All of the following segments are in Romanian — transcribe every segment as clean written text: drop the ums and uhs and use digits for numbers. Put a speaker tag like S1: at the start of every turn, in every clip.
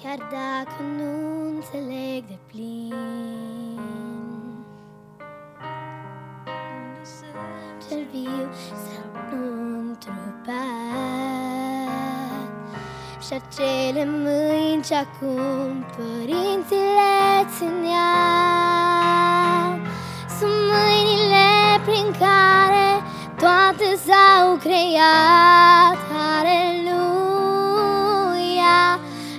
S1: chiar dacă nu înțeleg de plin. Cel viu sau nu întrupat, și acele mâini ce acum părinții le țineau, sunt mâinile prin care toate s-au creat. Aleluia,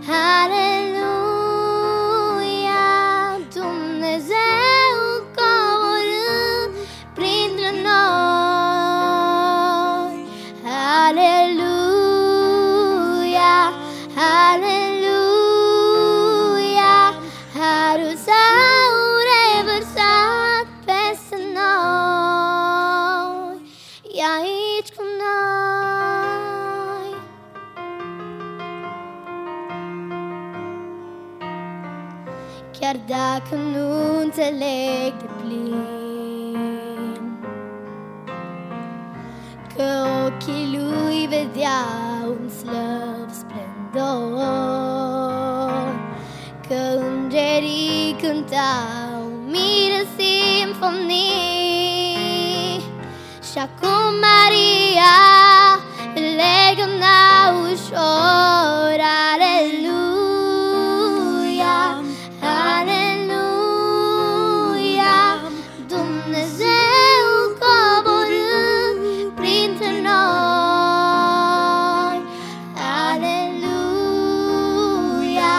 S1: aleluia, Dumnezeu coborând printre noi. Aleluia, aleluia, harul său revărsat peste noi, e aici cu noi. Chiar dacă nu înțeleg de plin că ochii lui vedeau un slăv splendor, că îngerii cântau mii de simfonii, și acum Maria legăna ușor. Aleluia, aleluia, Dumnezeu coborând printre noi. Aleluia,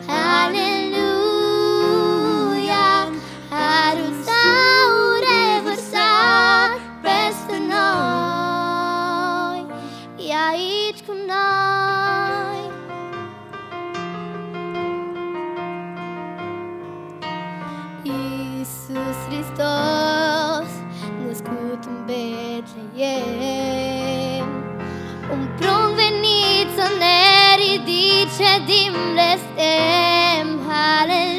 S1: aleluia, harul său revărsat peste noi, e aici cu noi. Iisus Hristos, născut în Betleem, un prunc venit să ne ridice din blestem. Aleluia.